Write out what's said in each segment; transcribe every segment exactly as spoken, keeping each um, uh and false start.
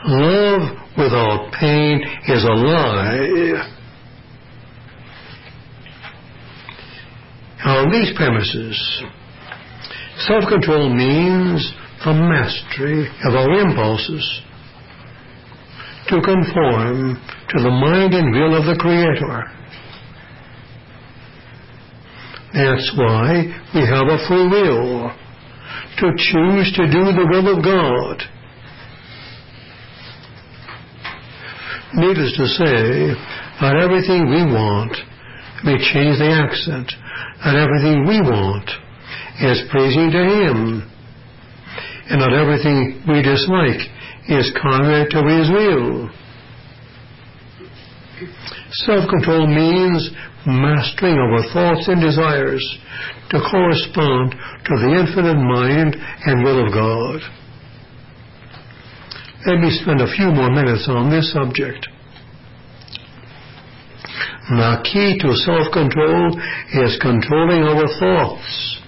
Love without pain is a lie. On these premises, self-control means the mastery of our impulses to conform to the mind and will of the Creator. That's why we have a free will to choose to do the will of God. Needless to say, not everything we want, we change the accent, not everything we want is pleasing to Him, and not everything we dislike is contrary to His will. Self-control means mastering our thoughts and desires to correspond to the infinite mind and will of God. Let me spend a few more minutes on this subject. The key to self-control is controlling our thoughts.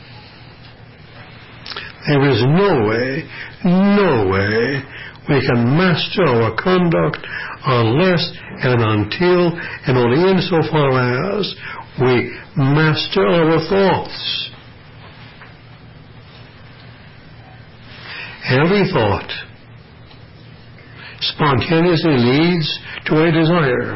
There is no way, no way we can master our conduct unless and until and only insofar as we master our thoughts. Every thought spontaneously leads to a desire.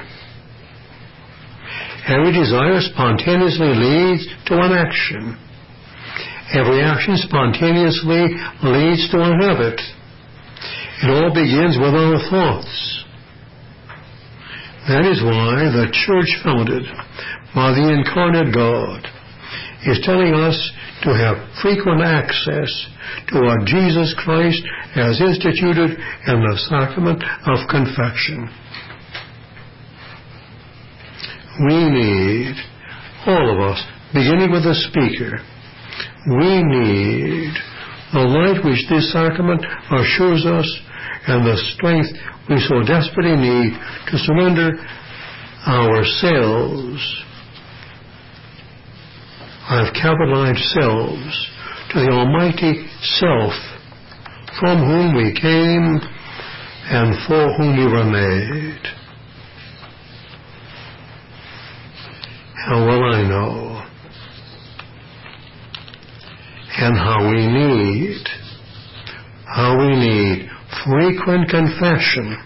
Every desire spontaneously leads to an action. Every action spontaneously leads to a habit. It all begins with our thoughts. That is why the church founded by the incarnate God is telling us to have frequent access to what Jesus Christ has instituted in the sacrament of confession. We need, all of us, beginning with the speaker, we need the light which this sacrament assures us and the strength we so desperately need to surrender ourselves, I've capitalized selves, to the Almighty Self, from whom we came and for whom we were made. How well I know, and how we need, how we need frequent confession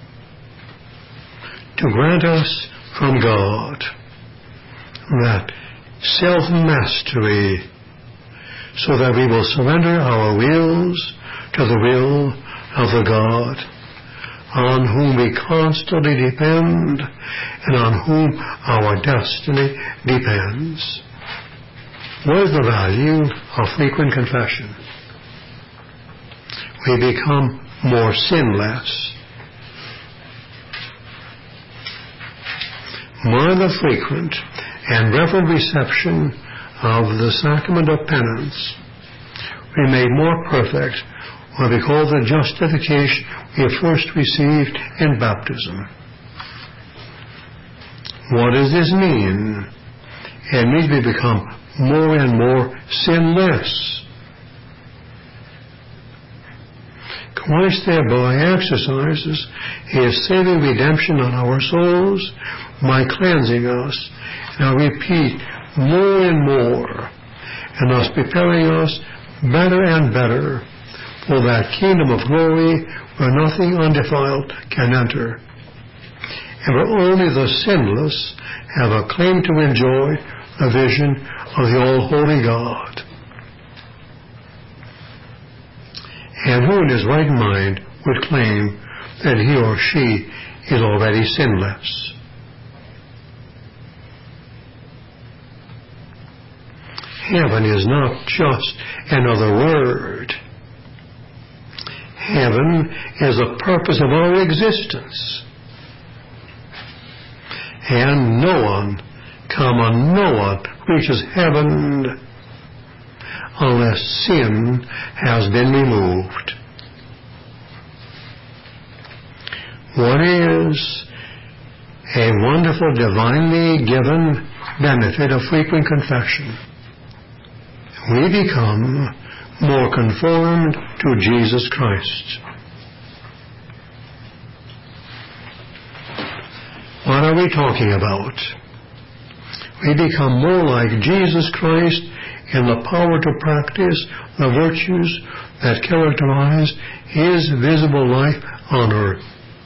to grant us from God that self-mastery, so that we will surrender our wills to the will of the God on whom we constantly depend and on whom our destiny depends. What is the value of frequent confession? We become more sinless. More the frequent and reverent reception of the sacrament of penance, we made more perfect what we call the justification we first received in baptism. What does this mean? It means we become more and more sinless. Christ thereby exercises His saving redemption on our souls by cleansing us, and I repeat, more and more, and thus preparing us better and better for that kingdom of glory where nothing undefiled can enter, and where only the sinless have a claim to enjoy the vision of the all-holy God. And who in his right mind would claim that he or she is already sinless? Heaven is not just another word. Heaven is the purpose of our existence. And no one, comma, no one reaches heaven unless sin has been removed. What is a wonderful, divinely given benefit of frequent confession? We become more conformed to Jesus Christ. are we talking about? We become more like Jesus Christ in the power to practice the virtues that characterize His visible life on earth.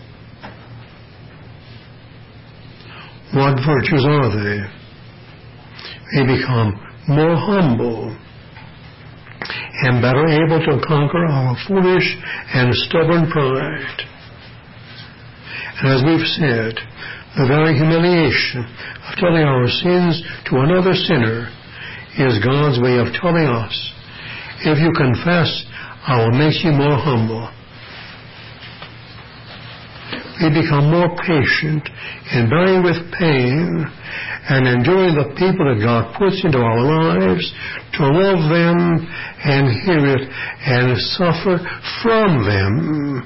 What virtues are they? We become more humble and better able to conquer our foolish and stubborn pride. And as we've said, the very humiliation of telling our sins to another sinner is God's way of telling us, if you confess, I will make you more humble. We become more patient in bearing with pain and enduring the people that God puts into our lives, to love them and hear it and suffer from them.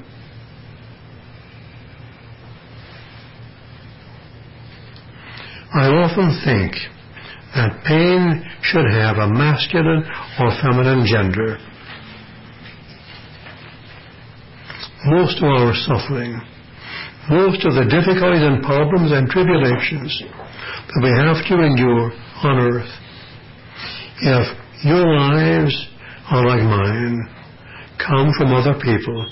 I often think that pain should have a masculine or feminine gender. Most of our suffering, most of the difficulties and problems and tribulations that we have to endure on earth, if your lives are like mine, come from other people.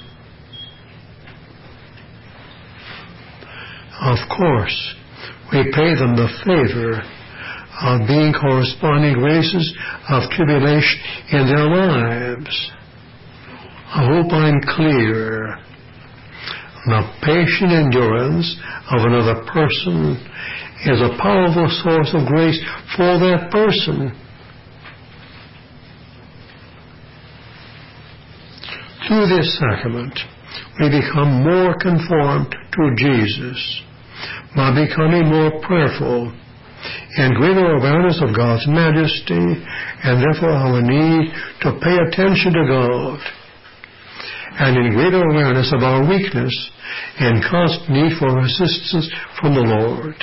Of course, we pay them the favor of being corresponding graces of tribulation in their lives. I hope I'm clear. The patient endurance of another person is a powerful source of grace for that person. Through this sacrament, we become more conformed to Jesus by becoming more prayerful and greater awareness of God's majesty and therefore our need to pay attention to God, and in greater awareness of our weakness and constant need for assistance from the Lord.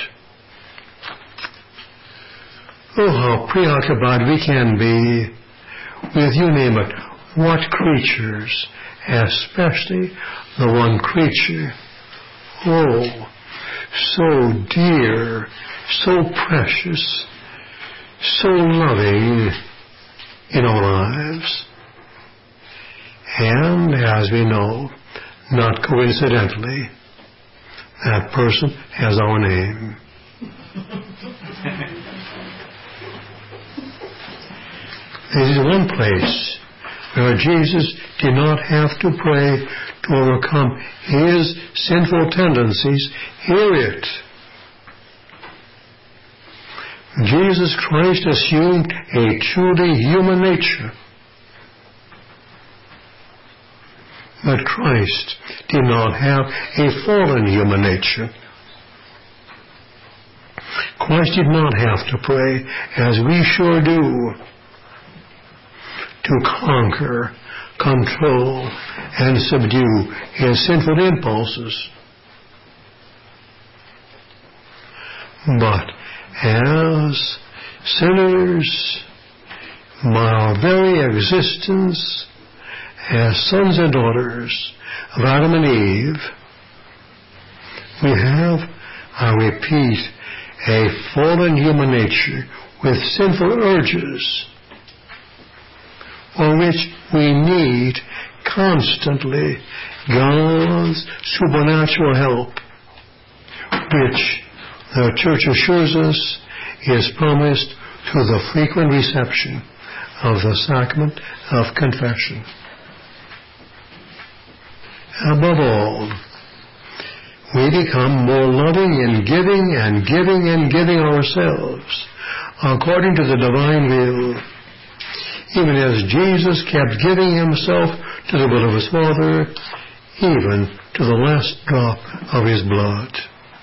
Oh, how preoccupied we can be with, you name it, what creatures, especially the one creature, oh, so dear, so precious, so loving in our lives. And, as we know, not coincidentally, that person has our name. This is one place where Jesus did not have to pray to overcome his sinful tendencies. Hear it. Jesus Christ assumed a truly human nature. But Christ did not have a fallen human nature. Christ did not have to pray, as we sure do, to conquer, control, and subdue his sinful impulses. But as sinners, by our very existence, as sons and daughters of Adam and Eve, we have, I repeat, a fallen human nature with sinful urges, for which we need constantly God's supernatural help, which the Church assures us is promised through the frequent reception of the sacrament of confession. Above all, we become more loving in giving and giving and giving ourselves according to the divine will, even as Jesus kept giving himself to the will of his Father, even to the last drop of his blood.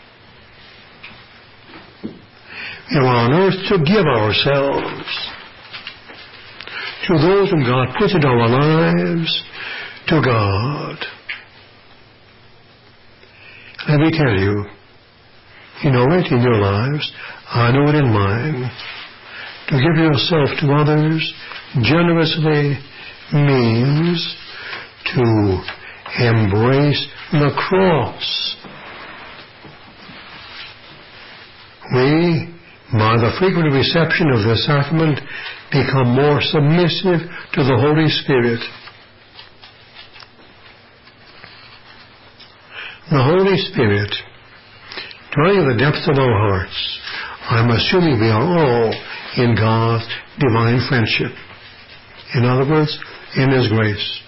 We are on earth to give ourselves to those whom God puts into our lives, to God. Let me tell you, you know it in your lives, I know it in mine. To give yourself to others generously means to embrace the cross. we, by the frequent reception of the sacrament, become more submissive to the Holy Spirit. The Holy Spirit, dwelling in the depths of our hearts, I'm assuming we are all in God's divine friendship. In other words, in His grace.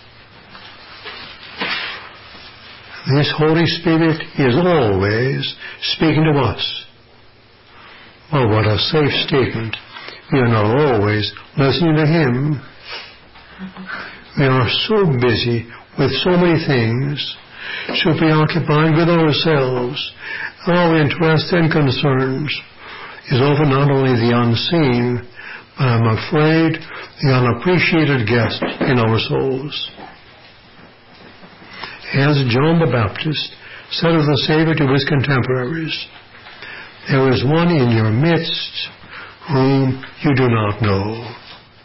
This Holy Spirit is always speaking to us. Well, what a safe statement. We are not always listening to Him. We are so busy with so many things, so preoccupied with ourselves, our interests and concerns is often not only the unseen, but I'm afraid the unappreciated guest in our souls. As John the Baptist said of the Savior to his contemporaries, there is one in your midst whom you do not know.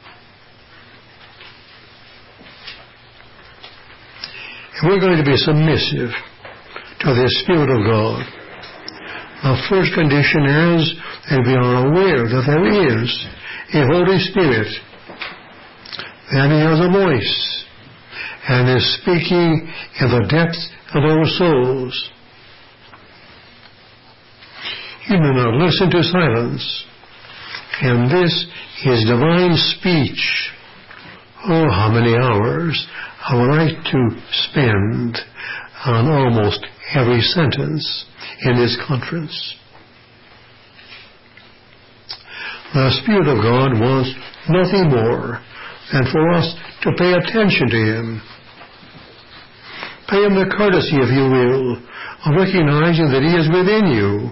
And we're going to be submissive to the Spirit of God. The first condition is that we are aware that there is a Holy Spirit, that He has a voice, and is speaking in the depths of our souls. You do not listen to silence, and this is divine speech. Oh, how many hours I would like to spend on almost every sentence in this conference. The Spirit of God wants nothing more than for us to pay attention to Him. Pay Him the courtesy, if you will, of recognizing that He is within you.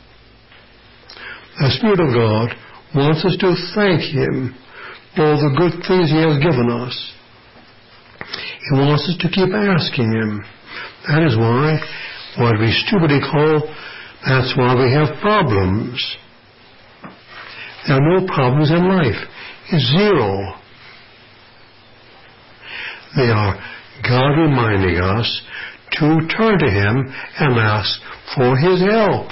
The Spirit of God wants us to thank Him for all the good things He has given us. He wants us to keep asking Him. That is why what we stupidly call, that's why we have problems. There are no problems in life. It's zero. They are God reminding us to turn to Him and ask for His help.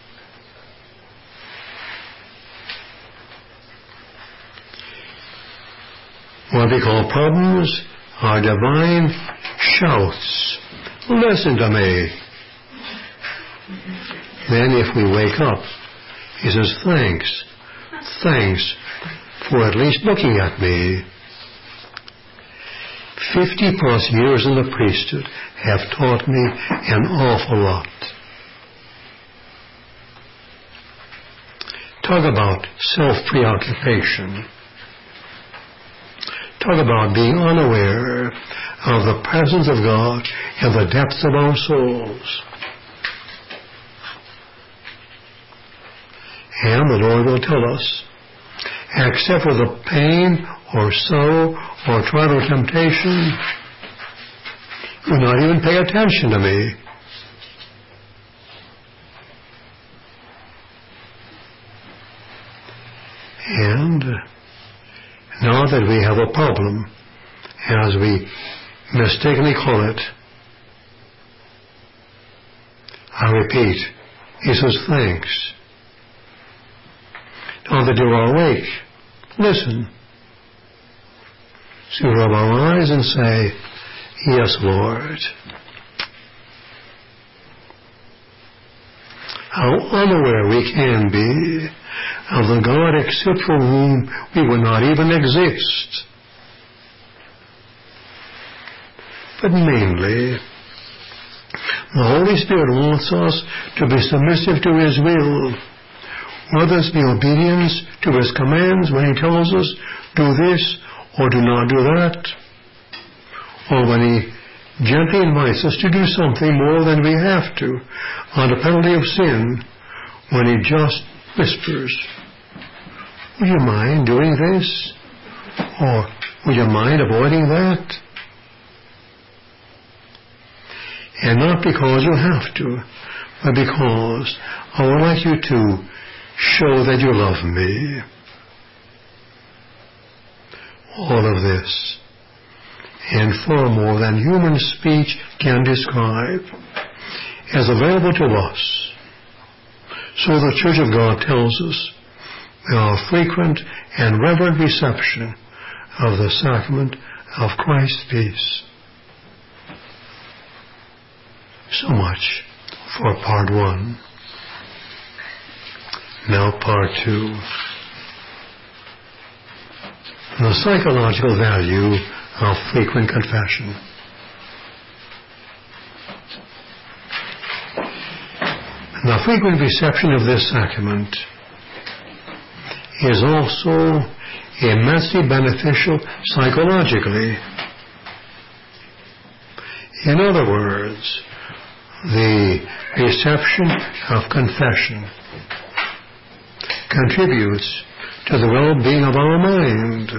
What we call problems are divine shouts. Listen to me. Then if we wake up, He says, thanks, thanks for at least looking at me. Fifty plus years in the priesthood have taught me an awful lot. Talk about self-preoccupation. Talk about being unaware of the presence of God in the depths of our souls. And the Lord will tell us, except for the pain or sorrow or trial or temptation, do not even pay attention to me. And now that we have a problem, as we mistakenly call it, I repeat, He says thanks. Now that you are awake, listen. So rub our eyes and say, yes, Lord. How unaware we can be of the God except for whom we would not even exist. But mainly, the Holy Spirit wants us to be submissive to His will, whether it's be obedience to His commands when He tells us, do this or do not do that, or when He gently invites us to do something more than we have to, under penalty of sin, when He just whispers, would you mind doing this? Or would you mind avoiding that? And not because you have to, but because I would like you to show that you love me. All of this, and far more than human speech can describe, is available to us, So the Church of God tells us our frequent and reverent reception of the sacrament of Christ's peace. So much for part one. Now part two. The psychological value of frequent confession. The frequent reception of this sacrament is also immensely beneficial psychologically. In other words, the reception of confession contributes to the well-being of our mind.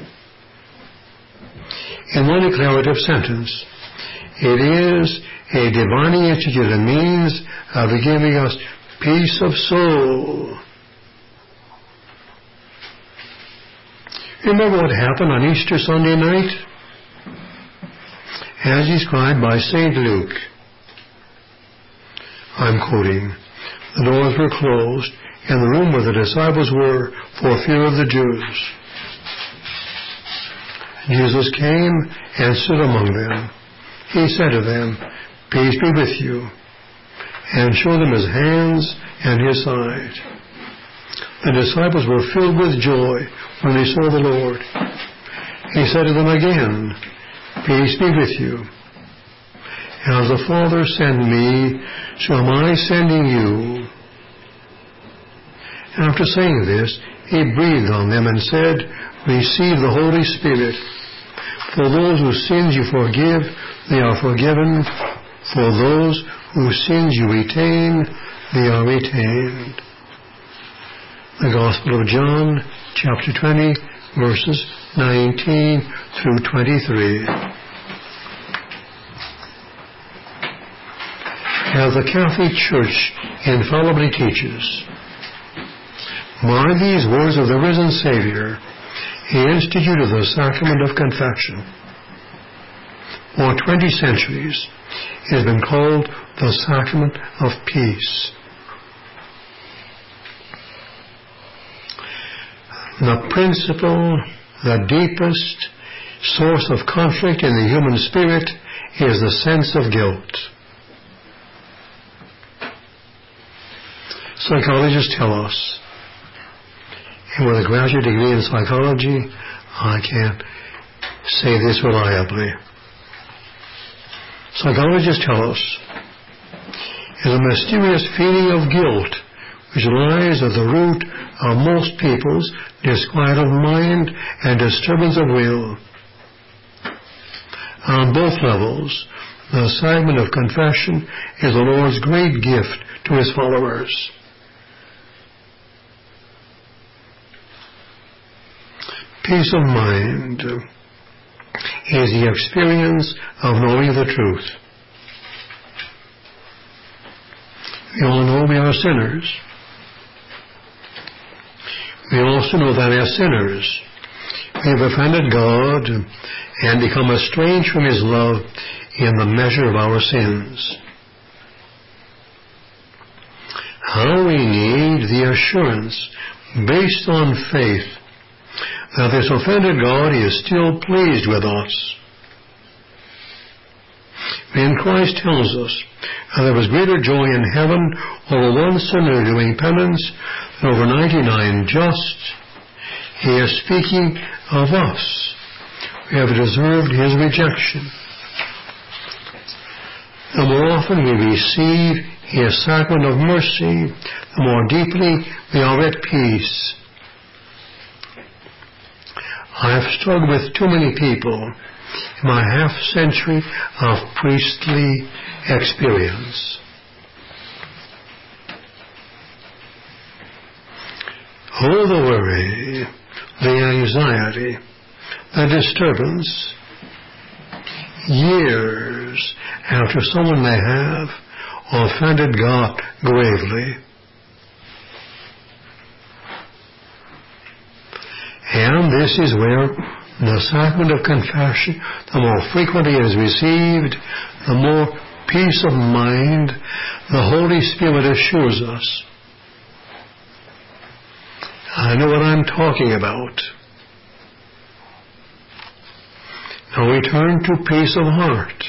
In one declarative sentence, it is a divinely instituted means of giving us peace of soul. Remember what happened on Easter Sunday night? As described by Saint Luke. I'm quoting, the doors were closed in the room where the disciples were for fear of the Jews. Jesus came and stood among them. He said to them, "Peace be with you," and showed them his hands and his side. The disciples were filled with joy when they saw the Lord. He said to them again, "Peace be with you. As the Father sent me, so am I sending you." After saying this, he breathed on them and said, "Receive the Holy Spirit. For those whose sins you forgive, they are forgiven. For those whose sins you retain, they are retained." The Gospel of John, chapter twenty, verses nineteen through twenty-three. As the Catholic Church infallibly teaches, by these words of the risen Savior, he instituted the sacrament of confession. For twenty centuries, it has been called the sacrament of peace. The principal, the deepest source of conflict in the human spirit is the sense of guilt. Psychologists tell us, and with a graduate degree in psychology, I can't say this reliably. Psychologists tell us is a mysterious feeling of guilt which lies at the root of most people's disquiet of mind and disturbance of will. On both levels, the sacrament of confession is the Lord's great gift to his followers. Peace of mind is the experience of knowing the truth. We all know we are sinners. We also know that as sinners, we have offended God and become estranged from his love in the measure of our sins. How we need the assurance based on faith that this offended God is still pleased with us. When Christ tells us that there was greater joy in heaven over one sinner doing penance than over ninety-nine just, he is speaking of us. We have deserved his rejection. The more often we receive his sacrament of mercy, the more deeply we are at peace. I have struggled with too many people in my half-century of priestly experience. Oh, the worry, the anxiety, the disturbance, years after someone may have offended God gravely. And this is where the sacrament of confession, the more frequently it is received, the more peace of mind the Holy Spirit assures us I know what I'm talking about. Now we turn to peace of heart.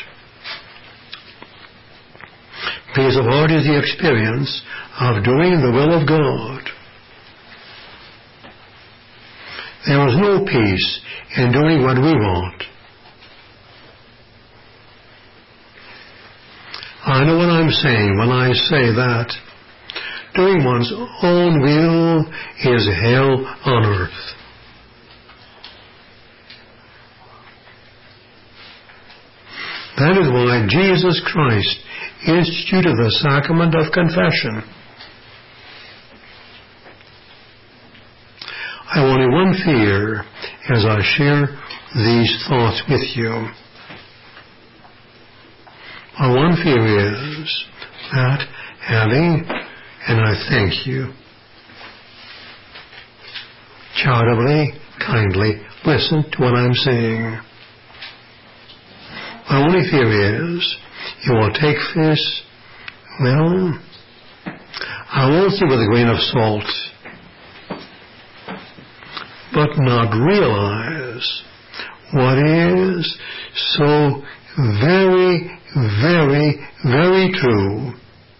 Peace of heart is the experience of doing the will of God. There is no peace in doing what we want. I know what I'm saying when I say that doing one's own will is hell on earth. That is why Jesus Christ instituted the sacrament of confession. I have only one fear as I share these thoughts with you. My one fear is that having, and I thank you, charitably, kindly listen to what I'm saying. My only fear is you will take this, well, I won't say with a grain of salt, but not realize what is so very, very, very true.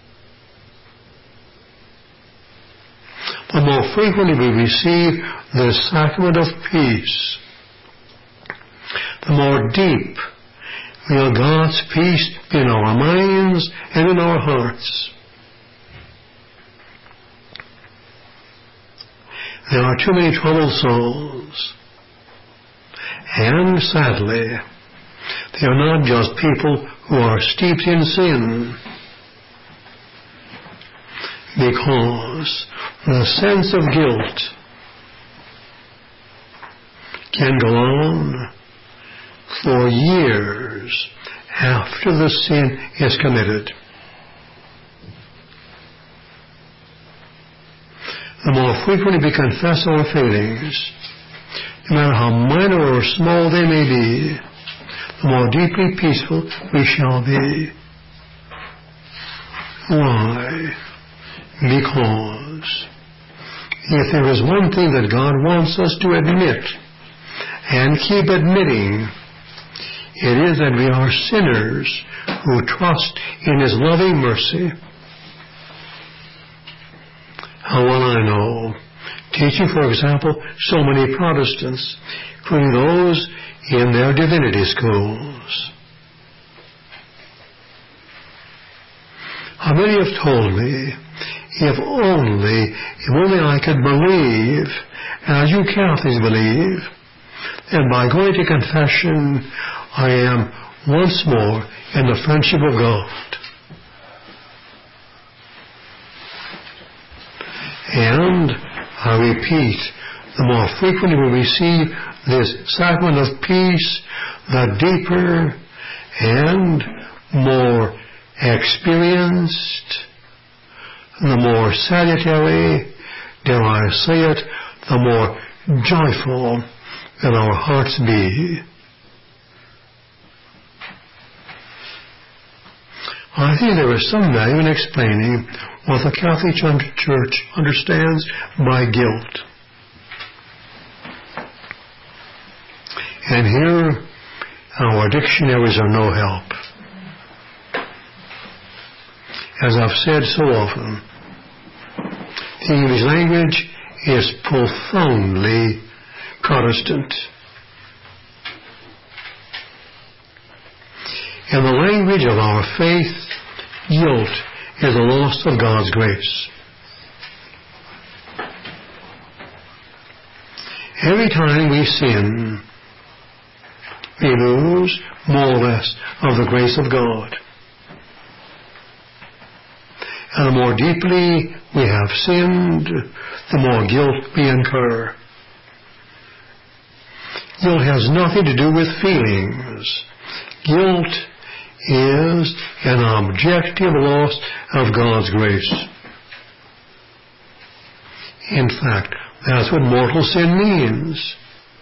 The more frequently we receive the sacrament of peace, the more deep will God's peace be in our minds and in our hearts. There are too many troubled souls, and sadly, they are not just people who are steeped in sin, because the sense of guilt can go on for years after the sin is committed. The more frequently we confess our failings, no matter how minor or small they may be, the more deeply peaceful we shall be. Why? Because if there is one thing that God wants us to admit and keep admitting, it is that we are sinners who trust in His loving mercy. How well I know, teaching, for example, so many Protestants, including those in their divinity schools. How many have told me, if only, if only I could believe, as you Catholics believe, and by going to confession, I am once more in the friendship of God. And, I repeat, the more frequently we receive this sacrament of peace, the deeper and more experienced, the more salutary, dare I say it, the more joyful will our hearts be. I think there is some value in explaining what the Catholic Church understands by guilt. And here, our dictionaries are no help. As I've said so often, the English language is profoundly Protestant. In the language of our faith, guilt is a loss of God's grace. Every time we sin, we lose more or less of the grace of God. And the more deeply we have sinned, the more guilt we incur. Guilt has nothing to do with feelings. Guilt is an objective loss of God's grace. In fact, that's what mortal sin means.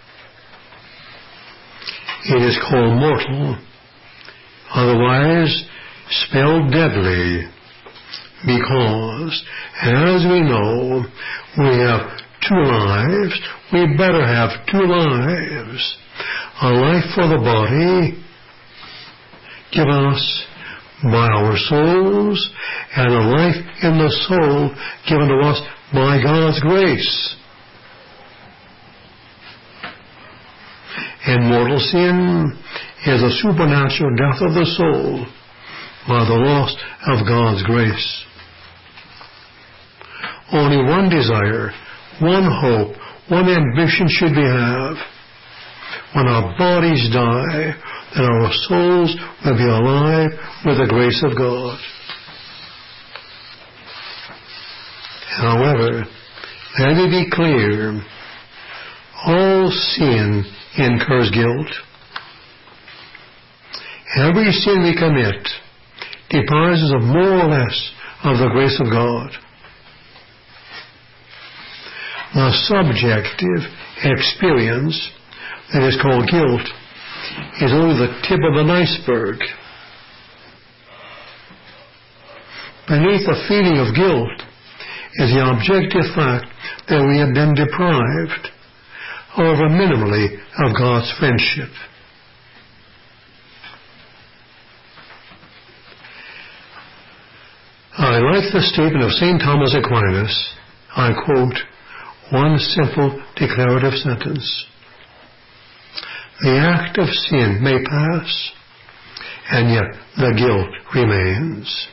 It is called mortal, otherwise spelled deadly, because, as we know, we have two lives. We better have two lives. A life for the body given us by our souls, and a life in the soul given to us by God's grace. And mortal sin is a supernatural death of the soul by the loss of God's grace. Only one desire, one hope, one ambition should we have. When our bodies die, then our souls will be alive with the grace of God. However, let me be clear, all sin incurs guilt. Every sin we commit deprives us of more or less of the grace of God. The subjective experience that is called guilt is only the tip of an iceberg. Beneath the feeling of guilt is the objective fact that we have been deprived, however minimally, of God's friendship. I like the statement of Saint Thomas Aquinas. I quote one simple declarative sentence. The act of sin may pass, and yet the guilt remains.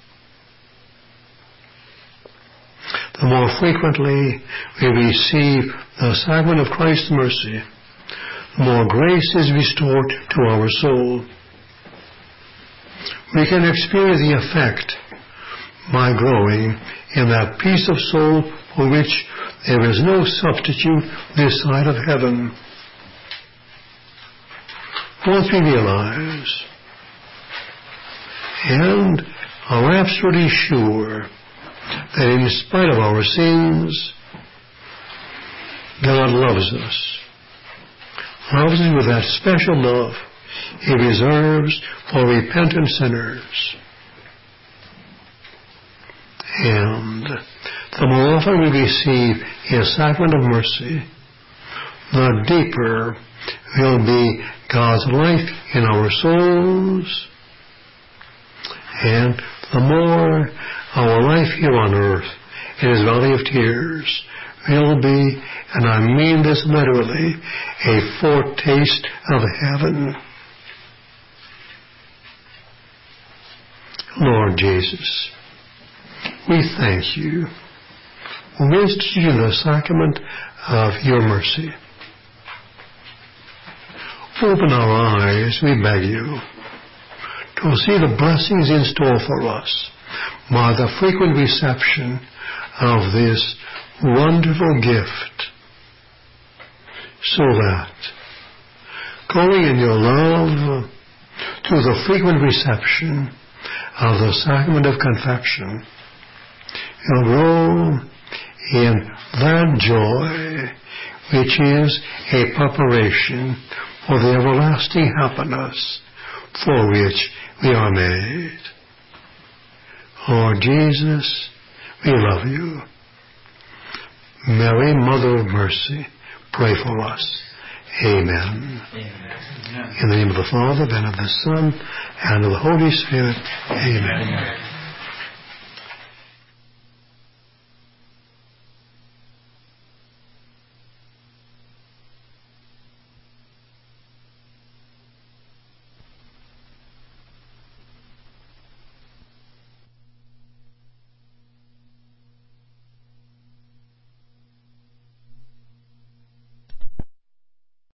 The more frequently we receive the sacrament of Christ's mercy, the more grace is restored to our soul. We can experience the effect by growing in that peace of soul for which there is no substitute this side of heaven. Once we realize and are absolutely sure that in spite of our sins, God loves us, loves us with that special love He reserves for repentant sinners. And the more often we receive His sacrament of mercy, the deeper will be God's life in our souls, and the more our life here on earth in His valley of tears will be, and I mean this literally, a foretaste of heaven. Lord Jesus, we thank You. We institute You the sacrament of Your mercy. Open our eyes, we beg You, to see the blessings in store for us by the frequent reception of this wonderful gift, so that, going in Your love through the frequent reception of the sacrament of confession, You'll grow in that joy which is a preparation for the everlasting happiness for which we are made. Lord Jesus, we love You. Mary, Mother of Mercy, pray for us. Amen. Amen. In the name of the Father, and of the Son, and of the Holy Spirit. Amen. Amen.